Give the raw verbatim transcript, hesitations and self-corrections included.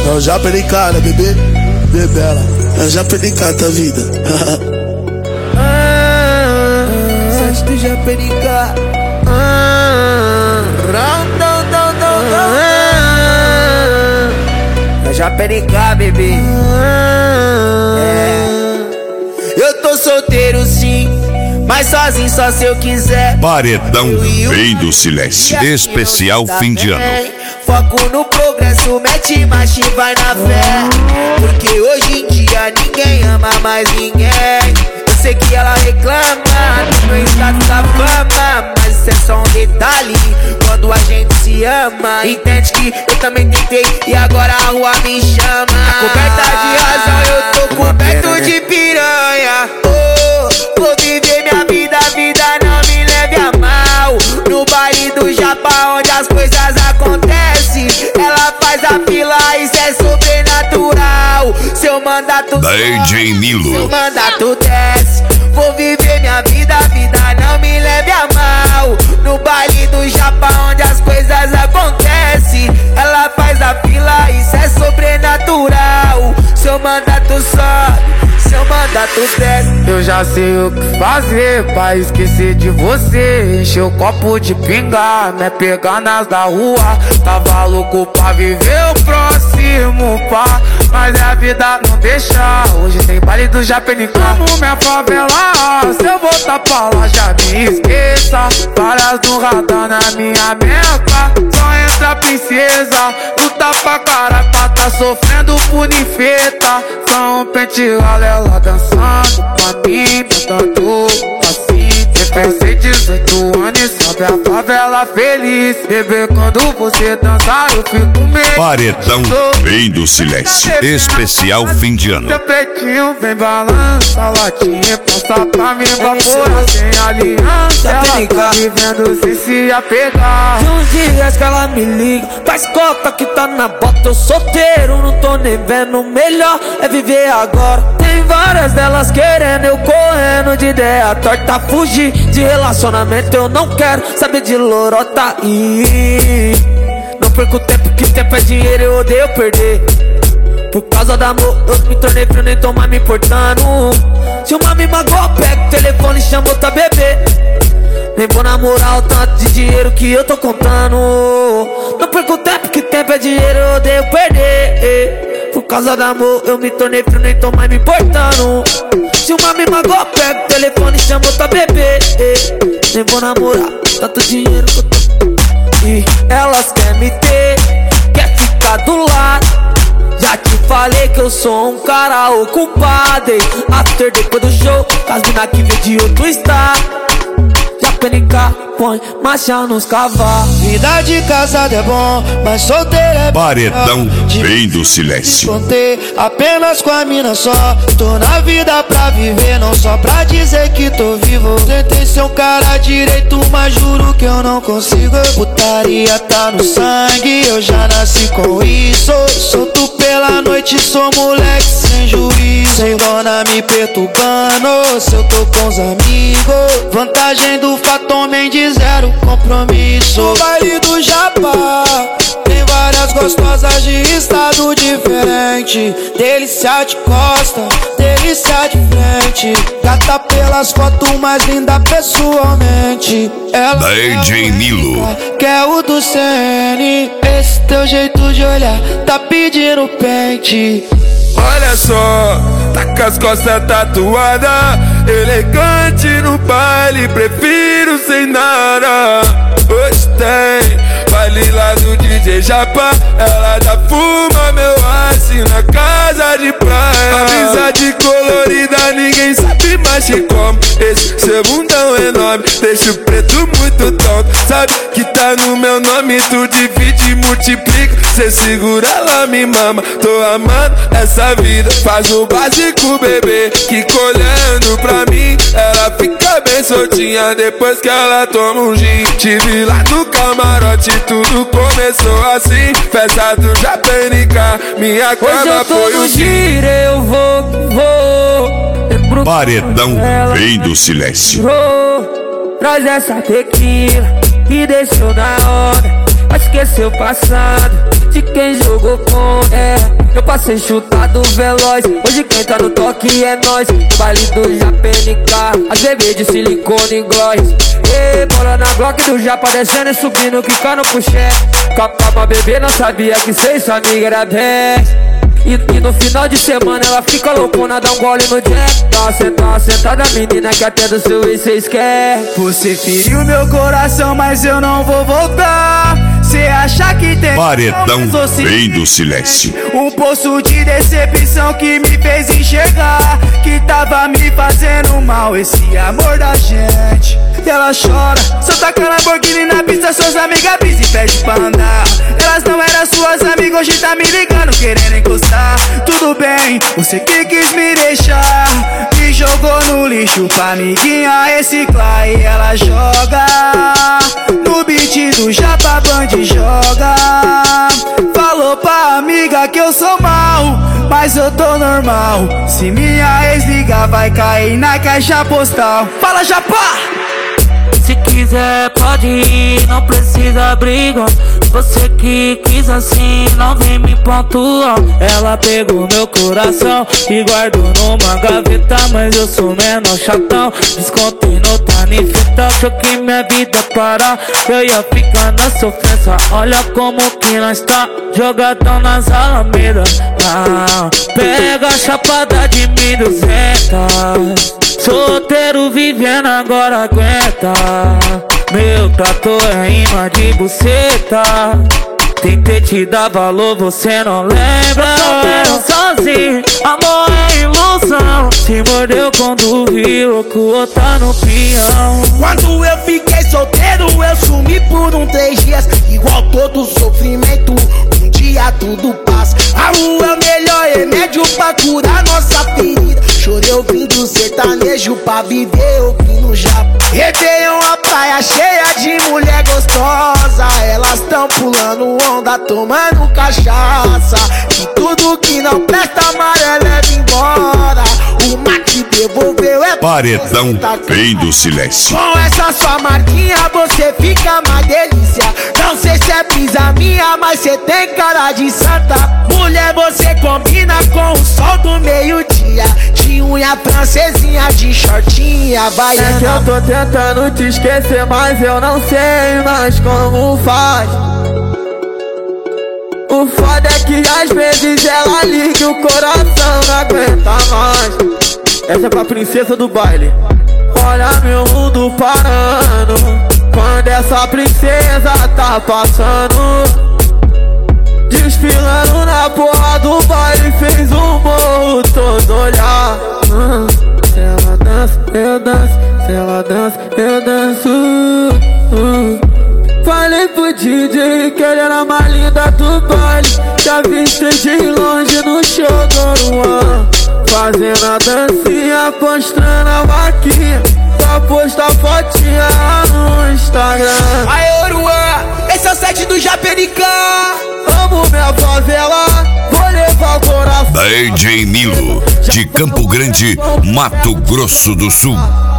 É o Japenica, né, bebê? Bebela, é o Japenica da vida. ah, Sete do Japenica. ah, Rondão, dão, dão, dão. É Japenica, bebê. É. Eu tô solteiro sim, mas sozinho só se eu quiser. Paredão Rei do Silêncio, especial fim de ano. Foco no progresso, mete marcha e vai na fé. Porque hoje em dia ninguém ama mais ninguém. Eu sei que ela reclama do meu status da fama, mas isso é só um detalhe. Quando a gente se ama, entende que eu também tentei e agora a rua me chama. Coberta de razão, eu tô coberto de piranha. Oh, vou viver minha vida, a vida não me leve a mal. No baile do Japão, onde as coisas acontecem, ela faz a fila, isso é sobrenatural. Seu mandato D J Nilo, seu mandato desce. Vou viver minha vida, a vida não me leve a mal. No baile do Japão, onde as coisas acontecem, ela faz a fila, isso é sobrenatural. Seu mandato sobe, seu mandato desce. Eu já sei o que fazer pra esquecer de você. Encher o copo de pinga, me pegar nas da rua. Tava louco pra viver o próximo pá, mas a vida não deixa. Hoje tem baile do Japenica. Amo minha favela, se eu voltar pra lá já me esqueça. Várias do radar na minha meta, só entra princesa. Luta pra cara, pra tá sofrendo punifeta. Só um pente ela dançando pra mim, cantando assim. Pensei dezoito anos e sobe a favela feliz. Bebê, quando você dançar eu fico meio. Paredão Rei do Silêncio, especial fim de ano. Seu peitinho vem balança, latinha, passa pra mim, vapora sem aliança. Ela tá vivendo sem se apegar. De uns dias que ela me liga, faz coca que tá na bota. Eu solteiro, não tô nem vendo. Melhor é viver agora. Tem várias delas querendo, eu correndo de ideia torta. Fugir de relacionamento, eu não quero saber de lorota. E não perco tempo, que tempo é dinheiro, eu odeio perder. Por causa do amor, eu me tornei frio, nem tô mais me importando. Se uma me magoa, pega o telefone e chama outra bebê. Nem vou namorar o tanto de dinheiro que eu tô contando. Não perco tempo, que tempo é dinheiro, eu odeio perder. Por causa do amor, eu me tornei frio, nem tô mais me importando. Se uma me magoa, pega o telefone e chama outra bebê. Nem vou namorar tanto dinheiro que eu tô. E elas querem me ter, quer ficar do lado. Já te falei que eu sou um cara ocupado. After depois do show, as mina que vem de outro estado. Japenica, põe marcha nos cavalos. Vida de casado é bom, mas solteiro é Paredão Rei do Silêncio. Contei apenas com a mina só. Tô na vida pra viver, não só pra dizer que tô vivo. Tentei ser um cara direito, mas juro que eu não consigo. Putaria tá no sangue, eu já nasci com isso. Solto pela noite, sou moleque sem juízo. Sem dona me perturbando, se eu tô com os amigos. Vantagem do fato homem de zero compromisso. No baile do Japão tem várias gostosas de estado diferente. Delícia de costa, delícia de frente. Gata pelas fotos, mais linda pessoalmente. Ela D J Nilo, quer o do C N. Esse teu jeito de olhar tá pedindo pente. Olha só, tá com as costas tatuadas, elegante no baile, prefiro sem nada. Hoje tem baile lá do D J Japa, ela já fuma meu aço na casa de praia. Amizade colorida, ninguém sabe mais que como. Esse seu bundão enorme deixa o preto muito tonto. Sabe que tá no meu nome, tu divide e multiplica. Cê segura, ela me mama, tô amando essa vida. Faz o básico, bebê, que olhando pra mim ela fica bem soltinha depois que ela toma um gin. Tive lá no camarote, tudo começou assim. Festa do Japenica, minha cama foi o gin. Eu vou, vou. Paredão Rei do Silêncio. Traz essa tequila e deixou na onda. Esqueceu o passado, de quem jogou com é. Eu passei chutado veloz, hoje quem tá no toque é nós. No baile do Japenica, as bebês de silicone e gloss. Ei, bola na Glock do Japa descendo e subindo, quicando pro chefe. Calma, bebê, não sabia que cê sua amiga era dez. E, e no final de semana ela fica loucona, dá um gole no jack. Tá sentada, sentada menina que até do seu ex cês quer. Você feriu meu coração, mas eu não vou voltar. Cê acha que tem Paredão Rei do Silêncio. Um poço de decepção que me fez enxergar que tava me fazendo mal esse amor da gente. E ela chora, só taca Lamborghini na pista, suas amigas bis e pede pra andar. Elas não eram suas amigas, hoje tá me ligando, querendo encostar. Tudo bem, você que quis me deixar, me jogou no lixo pra amiguinha reciclar. E ela joga no beat do Japa Band, joga. Falou pra amiga que eu sou mal, mas eu tô normal. Se minha ex ligar vai cair na caixa postal. Fala, Japa! Se quiser pode ir, não precisa briga. Você que quis assim, não vem me pontuar. Ela pegou meu coração e guardou numa gaveta, mas eu sou menor chatão. Descontei no tanifeta, achou que minha vida parar, eu ia ficar na sofrência. Olha como que nós tá, jogadão nas alamedas. Ah, pega a chapada de mil e duzentos. Solteiro vivendo agora aguenta. Meu trator é imã de buceta. Tentei te dar valor, você não lembra. Solteiro sozinho, amor é ilusão. Se mordeu quando viu que o outro tá no peão. Quando eu fiquei solteiro eu sumi por um três dias. Igual todo sofrimento, um dia tudo passa. A rua é o melhor remédio pra curar nossa ferida. Chorei ouvindo sertanejo pra viver ouvindo Japa. Réveillon, a praia cheia de mulher gostosa. Elas tão pulando onda, tomando cachaça. E tudo que não presta amarelo leva embora. Uma que devolveu é Paredão Rei do Silêncio. Com essa sua marquinha você fica mais delícia. Não sei se é brisa minha, mas cê tem cara de santa. Mulher, você combina com o sol do meio-dia. De unha francesinha, de shortinha, baiana. É que eu tô tentando te esquecer, mas eu não sei mais como faz. O foda é que às vezes ela liga e o coração não aguenta mais. Essa é pra princesa do baile. Olha meu mundo parando quando essa princesa tá passando. Desfilando na porra do baile, fez um morro todo olhar. hum. Se ela dança, eu danço. Se ela dança, eu danço. hum. Falei pro D J que ele era a mais linda do baile. Já vistei de longe no show do Luan, fazendo a dancinha, postando a vaquinha pra postar fotinha no Instagram. Aê, Oruan, esse é o set do Japenica. Amo minha favela, vou levar o coração. D J Nilo, de Campo Grande, Mato Grosso do Sul.